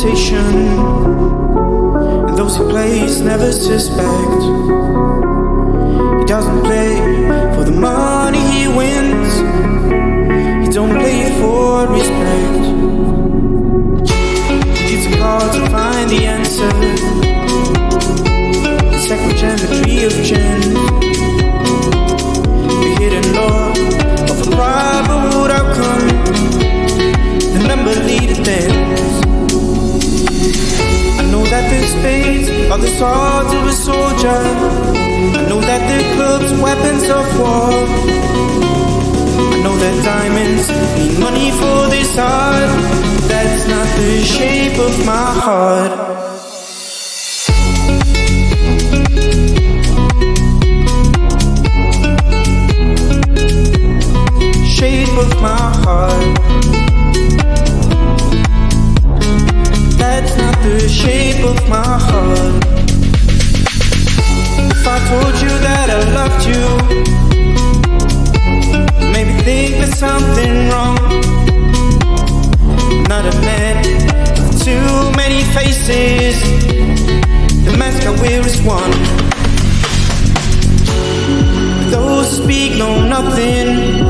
temptation, and those he plays never suspect. He doesn't play for the money he wins, he don't play for respect. He gets hard to find the answer, the second geometry of chance, the hidden law of a probable outcome, the number leader dance. I know that the spades are the swords of a soldier, I know that the clubs are weapons of war, I know that diamonds mean money for this art. That's not the shape of my heart. Shape of my heart. That's not the shape of my heart. If I told you that I loved you, maybe think there's something wrong. Not a man with too many faces, the mask I wear is one. Those who speak know nothing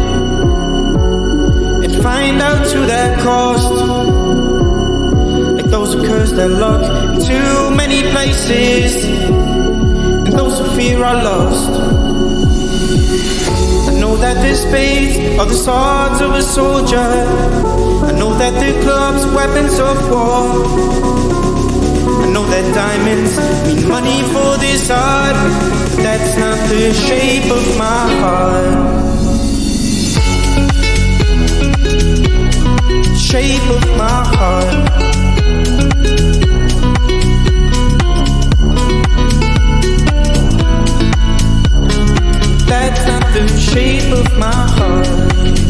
and find out to that cost, like those who curse their luck in too many places, and those who fear are lost. I know that the spades are the swords of a soldier, I know that the clubs are weapons of war, I know that diamonds mean money for this art, but that's not the shape of my heart. Shape of my heart. That's not the shape of my heart.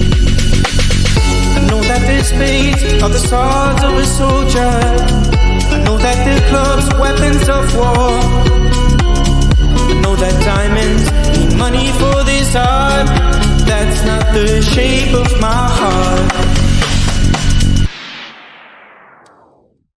I know that the spades are the swords of a soldier, I know that the clubs are weapons of war, I know that diamonds mean money for this art. That's not the shape of my heart.